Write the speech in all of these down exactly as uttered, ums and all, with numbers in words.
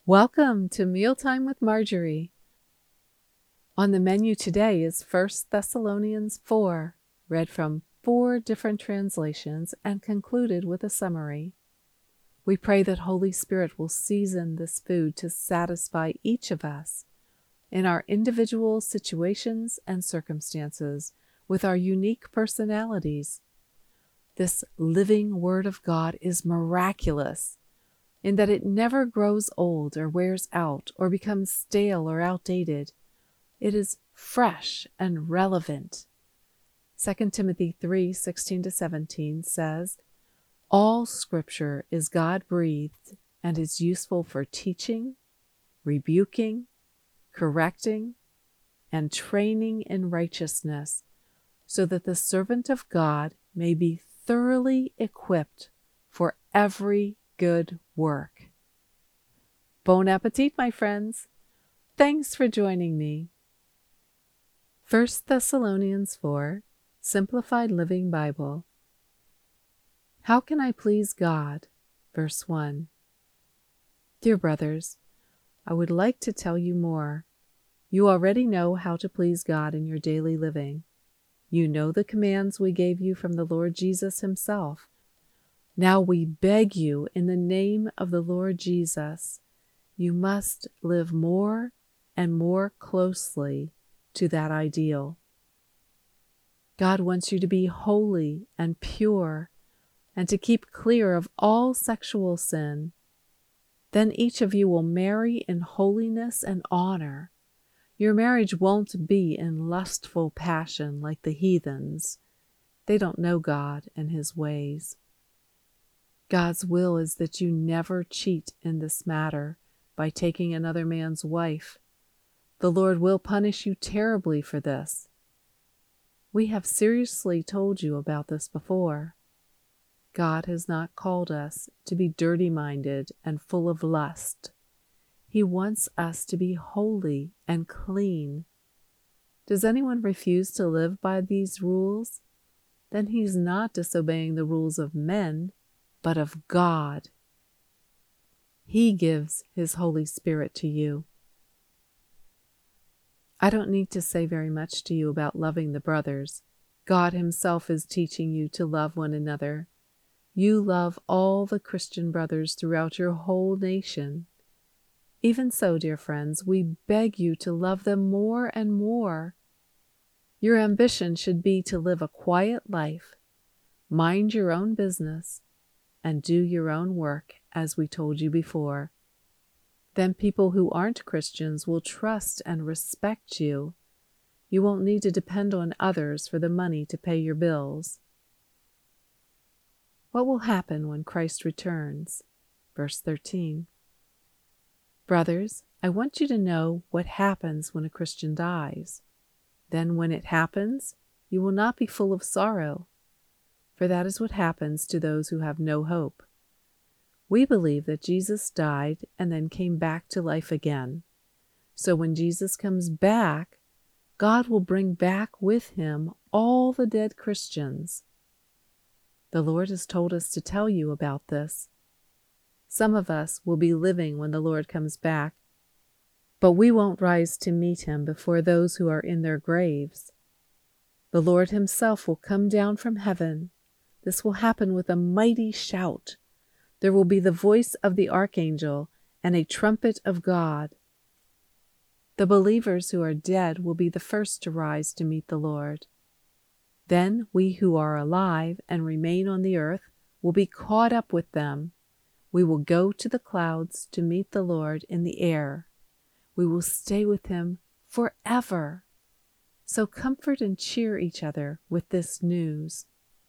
Welcome to Mealtime with Marjorie. On the menu today is First Thessalonians four, read from four different translations and concluded with a summary. We pray that Holy Spirit will season this food to satisfy each of us in our individual situations and circumstances with our unique personalities. This living Word of God is miraculous in that it never grows old or wears out or becomes stale or outdated. It is fresh and relevant. Second Timothy three sixteen to seventeen says, "All Scripture is God-breathed and is useful for teaching, rebuking, correcting, and training in righteousness, so that the servant of God may be thoroughly equipped for every good work." Bon appetit, my friends. Thanks for joining me. First Thessalonians four, Simplified Living Bible. How can I please God? Verse one. Dear brothers, I would like to tell you more. You already know how to please God in your daily living. You know the commands we gave you from the Lord Jesus himself. Now we beg you in the name of the Lord Jesus, you must live more and more closely to that ideal. God wants you to be holy and pure and to keep clear of all sexual sin. Then each of you will marry in holiness and honor. Your marriage won't be in lustful passion like the heathens. They don't know God and his ways. God's will is that you never cheat in this matter by taking another man's wife. The Lord will punish you terribly for this. We have seriously told you about this before. God has not called us to be dirty-minded and full of lust. He wants us to be holy and clean. Does anyone refuse to live by these rules? Then he's not disobeying the rules of men, but of God. He gives his Holy Spirit to you. I don't need to say very much to you about loving the brothers. God himself is teaching you to love one another. You love all the Christian brothers throughout your whole nation. Even so, dear friends, we beg you to love them more and more. Your ambition should be to live a quiet life, mind your own business, and do your own work, as we told you before. Then people who aren't Christians will trust and respect you. You won't need to depend on others for the money to pay your bills. What will happen when Christ returns? Verse thirteen. Brothers, I want you to know what happens when a Christian dies. Then when it happens, you will not be full of sorrow, for that is what happens to those who have no hope. We believe that Jesus died and then came back to life again. So when Jesus comes back, God will bring back with him all the dead Christians. The Lord has told us to tell you about this. Some of us will be living when the Lord comes back, but we won't rise to meet him before those who are in their graves. The Lord himself will come down from heaven. This will happen with a mighty shout. There will be the voice of the archangel and a trumpet of God. The believers who are dead will be the first to rise to meet the Lord. Then we who are alive and remain on the earth will be caught up with them. We will go to the clouds to meet the Lord in the air. We will stay with him forever. So comfort and cheer each other with this news.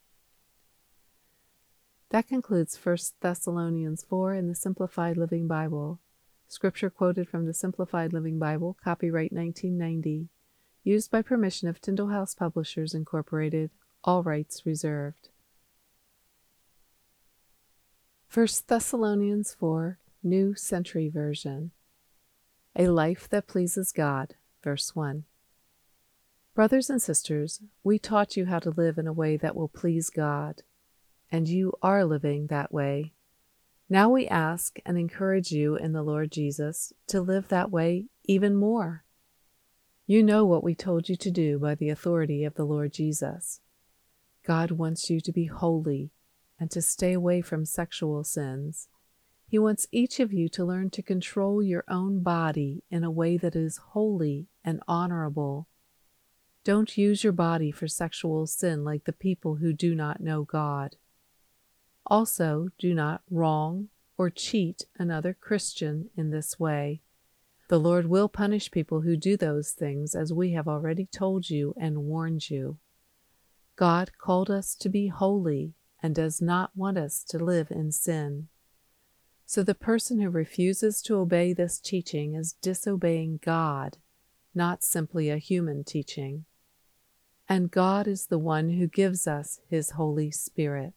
That concludes First Thessalonians four in the Simplified Living Bible. Scripture quoted from the Simplified Living Bible, copyright nineteen ninety. Used by permission of Tyndale House Publishers, Incorporated. All rights reserved. First Thessalonians four, New Century Version. A life that pleases God. Verse one. Brothers and sisters, we taught you how to live in a way that will please God, and you are living that way. Now we ask and encourage you in the Lord Jesus to live that way even more. You know what we told you to do by the authority of the Lord Jesus. God wants you to be holy and to stay away from sexual sins. He wants each of you to learn to control your own body in a way that is holy and honorable. Don't use your body for sexual sin like the people who do not know God. Also, do not wrong or cheat another Christian in this way. The Lord will punish people who do those things, as we have already told you and warned you. God called us to be holy and does not want us to live in sin. So the person who refuses to obey this teaching is disobeying God, not simply a human teaching. And God is the one who gives us His Holy Spirit.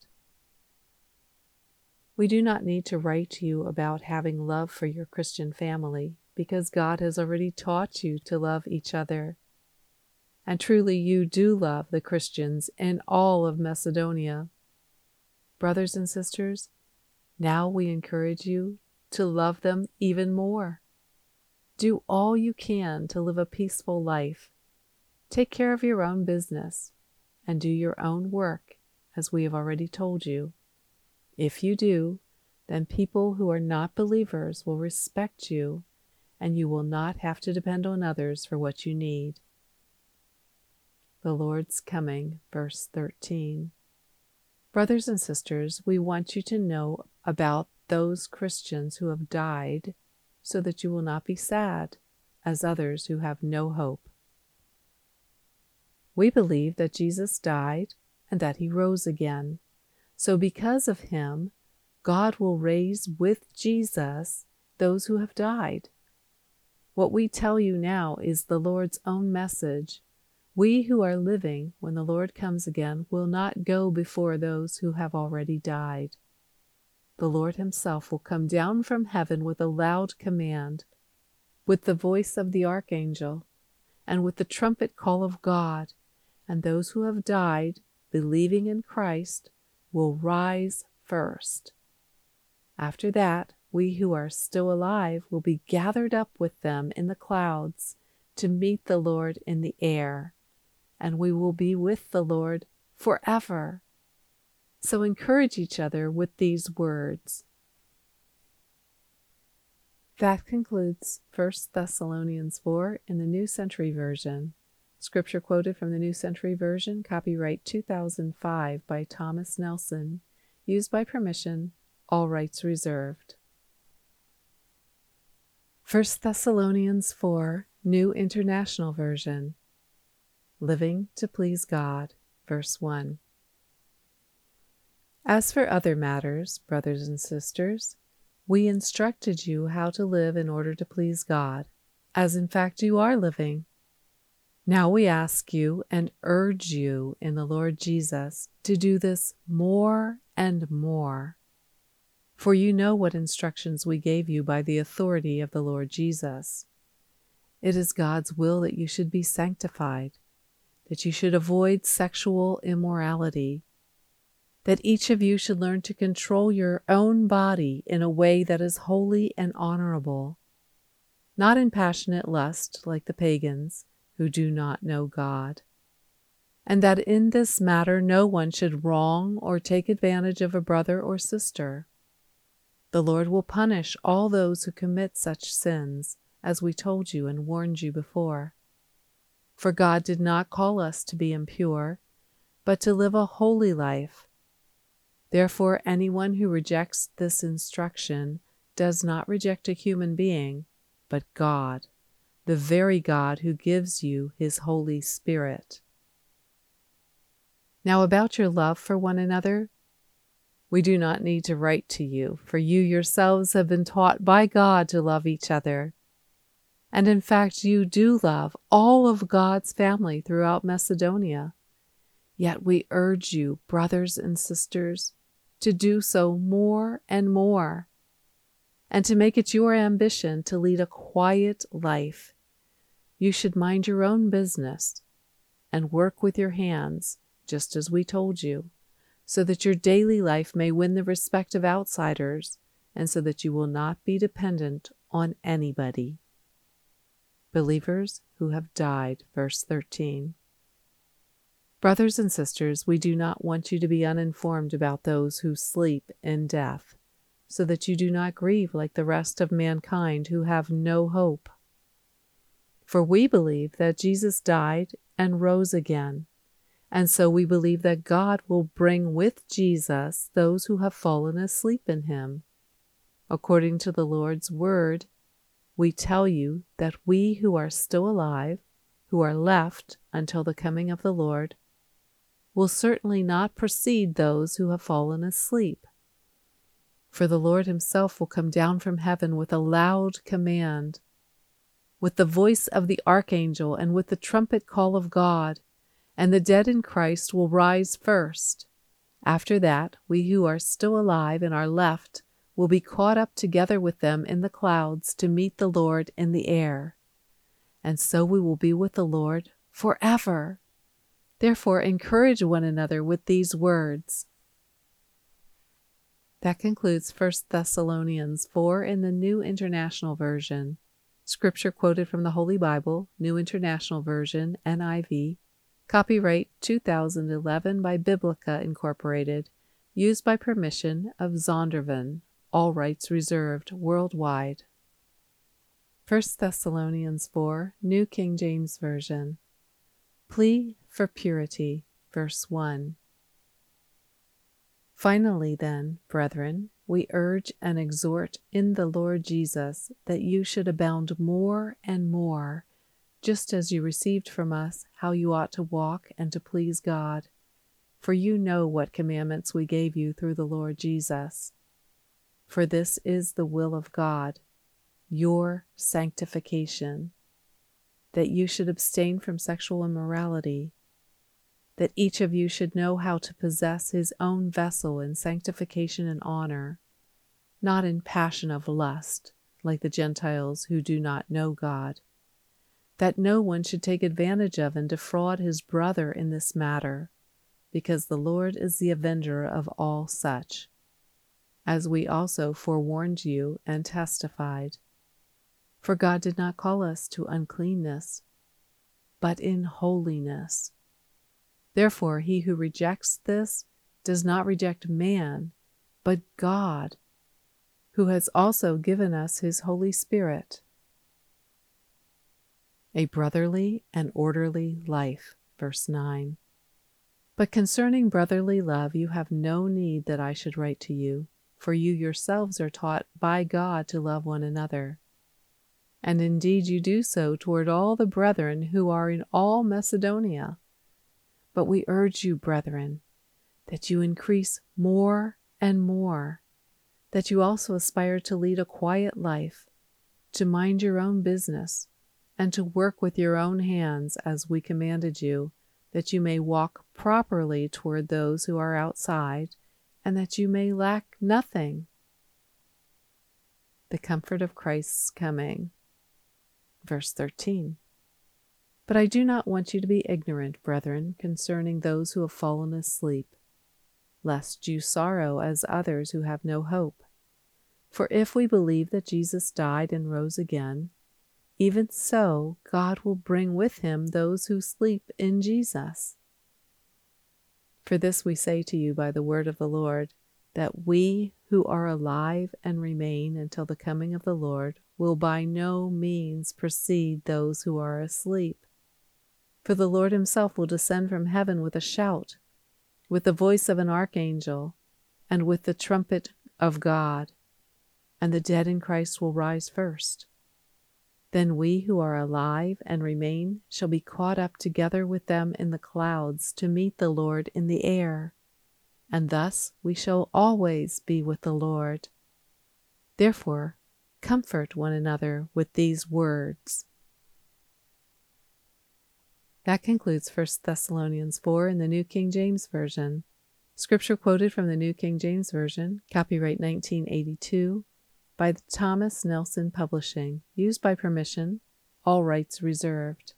We do not need to write to you about having love for your Christian family, because God has already taught you to love each other. And truly you do love the Christians in all of Macedonia. Brothers and sisters, now we encourage you to love them even more. Do all you can to live a peaceful life. Take care of your own business and do your own work, as we have already told you. If you do, then people who are not believers will respect you, and you will not have to depend on others for what you need. The Lord's coming, verse thirteen. Brothers and sisters, we want you to know about those Christians who have died, so that you will not be sad, as others who have no hope. We believe that Jesus died and that He rose again. So because of Him, God will raise with Jesus those who have died. What we tell you now is the Lord's own message. We who are living when the Lord comes again will not go before those who have already died. The Lord Himself will come down from heaven with a loud command, with the voice of the archangel, and with the trumpet call of God, and those who have died, believing in Christ, will rise first. After that, we who are still alive will be gathered up with them in the clouds to meet the Lord in the air, and we will be with the Lord forever. So encourage each other with these words. That concludes First Thessalonians four in the New Century Version. Scripture quoted from the New Century Version, copyright two thousand five by Thomas Nelson, used by permission, all rights reserved. First Thessalonians four, New International Version. Living to please God, verse one. As for other matters, brothers and sisters, we instructed you how to live in order to please God, as in fact you are living. Now we ask you and urge you in the Lord Jesus to do this more and more. For you know what instructions we gave you by the authority of the Lord Jesus. It is God's will that you should be sanctified, that you should avoid sexual immorality, that each of you should learn to control your own body in a way that is holy and honorable, not in passionate lust like the pagans who do not know God, and that in this matter no one should wrong or take advantage of a brother or sister. The Lord will punish all those who commit such sins, as we told you and warned you before. For God did not call us to be impure, but to live a holy life. Therefore, anyone who rejects this instruction does not reject a human being, but God, the very God who gives you His Holy Spirit. Now about your love for one another, we do not need to write to you, for you yourselves have been taught by God to love each other. And in fact, you do love all of God's family throughout Macedonia. Yet we urge you, brothers and sisters, to do so more and more, and to make it your ambition to lead a quiet life. You should mind your own business and work with your hands, just as we told you, so that your daily life may win the respect of outsiders and so that you will not be dependent on anybody. Believers who have died, verse thirteen. Brothers and sisters, we do not want you to be uninformed about those who sleep in death, so that you do not grieve like the rest of mankind who have no hope. For we believe that Jesus died and rose again, and so we believe that God will bring with Jesus those who have fallen asleep in him. According to the Lord's word, we tell you that we who are still alive, who are left until the coming of the Lord, will certainly not precede those who have fallen asleep. For the Lord himself will come down from heaven with a loud command, with the voice of the archangel, and with the trumpet call of God, and the dead in Christ will rise first. After that, we who are still alive and are left will be caught up together with them in the clouds to meet the Lord in the air. And so we will be with the Lord forever. Therefore, encourage one another with these words. That concludes First Thessalonians four in the New International Version. Scripture quoted from the Holy Bible, New International Version, N I V. Copyright two thousand eleven by Biblica Incorporated. Used by permission of Zondervan. All rights reserved worldwide. First Thessalonians four, New King James Version. Plea for purity, verse one. Finally then, brethren, we urge and exhort in the Lord Jesus that you should abound more and more, just as you received from us how you ought to walk and to please God. For you know what commandments we gave you through the Lord Jesus. For this is the will of God, your sanctification, that you should abstain from sexual immorality, that each of you should know how to possess his own vessel in sanctification and honor, not in passion of lust, like the Gentiles who do not know God, that no one should take advantage of and defraud his brother in this matter, because the Lord is the avenger of all such, as we also forewarned you and testified. For God did not call us to uncleanness, but in holiness. Therefore, he who rejects this does not reject man, but God, who has also given us his Holy Spirit. A brotherly and orderly life, verse nine. But concerning brotherly love, you have no need that I should write to you, for you yourselves are taught by God to love one another. And indeed you do so toward all the brethren who are in all Macedonia. But we urge you, brethren, that you increase more and more, that you also aspire to lead a quiet life, to mind your own business, and to work with your own hands as we commanded you, that you may walk properly toward those who are outside, and that you may lack nothing. The comfort of Christ's coming. Verse thirteen. But I do not want you to be ignorant, brethren, concerning those who have fallen asleep, lest you sorrow as others who have no hope. For if we believe that Jesus died and rose again, even so God will bring with him those who sleep in Jesus. For this we say to you by the word of the Lord, that we who are alive and remain until the coming of the Lord will by no means precede those who are asleep. For the Lord himself will descend from heaven with a shout, with the voice of an archangel, and with the trumpet of God, and the dead in Christ will rise first. Then we who are alive and remain shall be caught up together with them in the clouds to meet the Lord in the air, and thus we shall always be with the Lord. Therefore, comfort one another with these words. That concludes First Thessalonians four in the New King James Version. Scripture quoted from the New King James Version, copyright nineteen eighty-two, by the Thomas Nelson Publishing, used by permission, all rights reserved.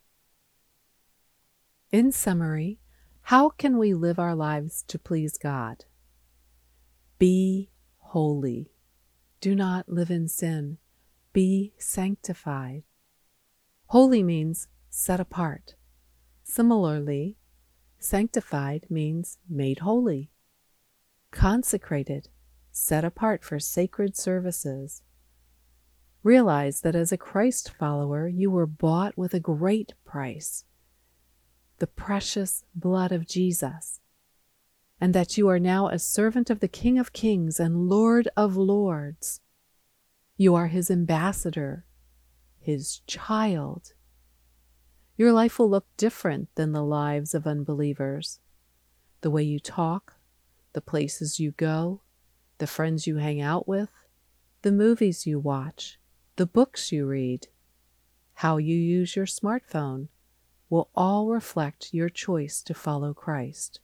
In summary, how can we live our lives to please God? Be holy. Do not live in sin. Be sanctified. Holy means set apart. Similarly, sanctified means made holy, consecrated, set apart for sacred services. Realize that as a Christ follower, you were bought with a great price, the precious blood of Jesus, and that you are now a servant of the King of Kings and Lord of Lords. You are his ambassador, his child. Your life will look different than the lives of unbelievers. The way you talk, the places you go, the friends you hang out with, the movies you watch, the books you read, how you use your smartphone will all reflect your choice to follow Christ.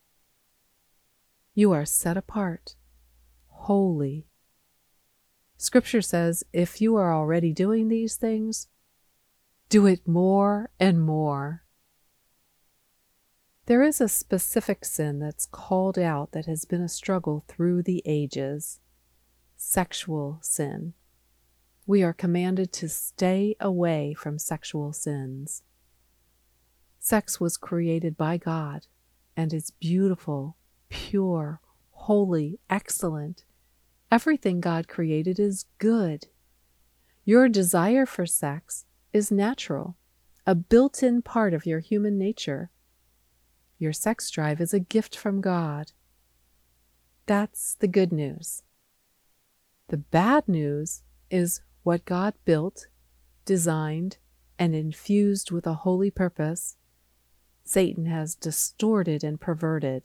You are set apart, holy. Scripture says if you are already doing these things, do it more and more. There is a specific sin that's called out that has been a struggle through the ages: sexual sin. We are commanded to stay away from sexual sins. Sex was created by God and is beautiful, pure, holy, excellent. Everything God created is good. Your desire for sex is natural, a built-in part of your human nature. Your sex drive is a gift from God. That's the good news. The bad news is what God built, designed, and infused with a holy purpose, Satan has distorted and perverted.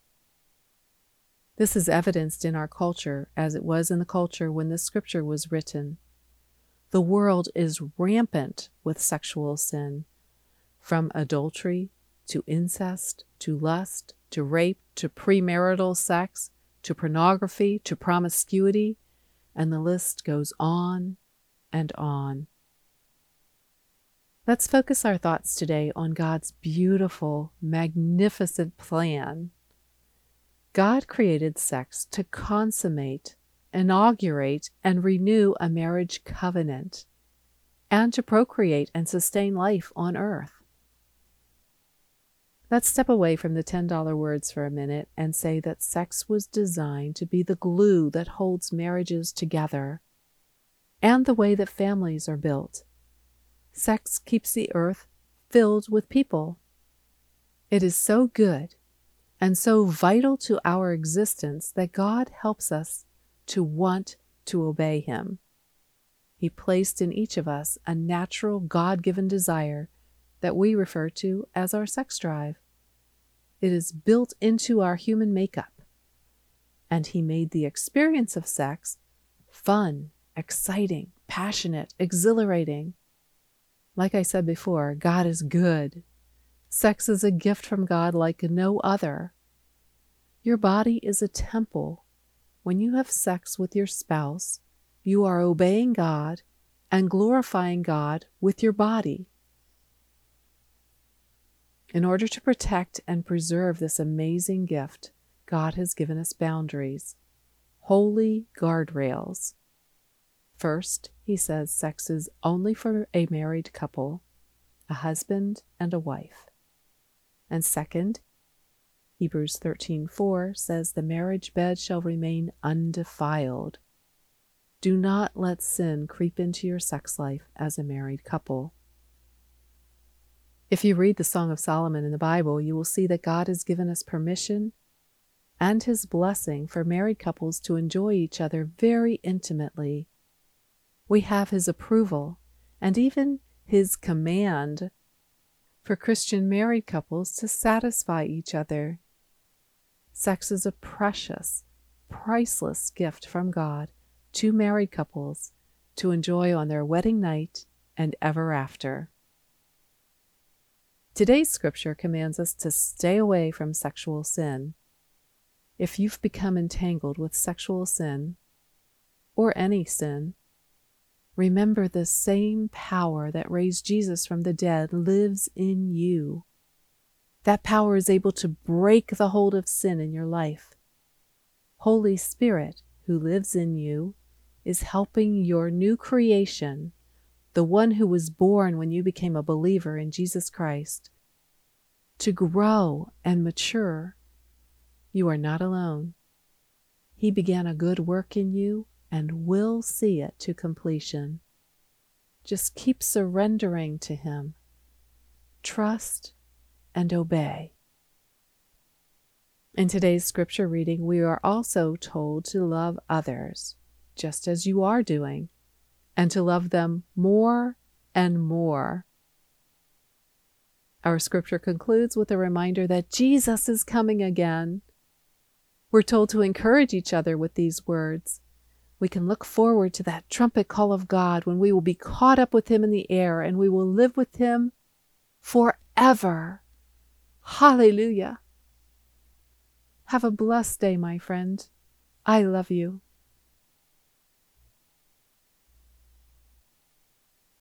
This is evidenced in our culture as it was in the culture when the scripture was written. The world is rampant with sexual sin, from adultery to incest, to lust, to rape, to premarital sex, to pornography, to promiscuity, and the list goes on and on. Let's focus our thoughts today on God's beautiful, magnificent plan. God created sex to consummate, inaugurate, and renew a marriage covenant, and to procreate and sustain life on earth. Let's step away from the ten dollar words for a minute and say that sex was designed to be the glue that holds marriages together and the way that families are built. Sex keeps the earth filled with people. It is so good and so vital to our existence that God helps us to want to obey Him. He placed in each of us a natural God-given desire that we refer to as our sex drive. It is built into our human makeup, and He made the experience of sex fun, exciting, passionate, exhilarating. Like I said before, God is good. Sex is a gift from God like no other. Your body is a temple. When you have sex with your spouse, you are obeying God and glorifying God with your body. In order to protect and preserve this amazing gift, God has given us boundaries, holy guardrails. First, He says sex is only for a married couple, a husband and a wife. And second, Hebrews thirteen four says the marriage bed shall remain undefiled. Do not let sin creep into your sex life as a married couple. If you read the Song of Solomon in the Bible, you will see that God has given us permission and His blessing for married couples to enjoy each other very intimately. We have His approval and even His command for Christian married couples to satisfy each other. Sex is a precious, priceless gift from God to married couples to enjoy on their wedding night and ever after. Today's scripture commands us to stay away from sexual sin. If you've become entangled with sexual sin, or any sin, remember the same power that raised Jesus from the dead lives in you. That power is able to break the hold of sin in your life. Holy Spirit, who lives in you, is helping your new creation, the one who was born when you became a believer in Jesus Christ, to grow and mature, you are not alone. He began a good work in you and will see it to completion. Just keep surrendering to Him. Trust and obey. In today's scripture reading, we are also told to love others, just as you are doing, and to love them more and more. Our scripture concludes with a reminder that Jesus is coming again. We're told to encourage each other with these words. We can look forward to that trumpet call of God when we will be caught up with Him in the air and we will live with Him forever. Hallelujah. Have a blessed day, my friend. I love you.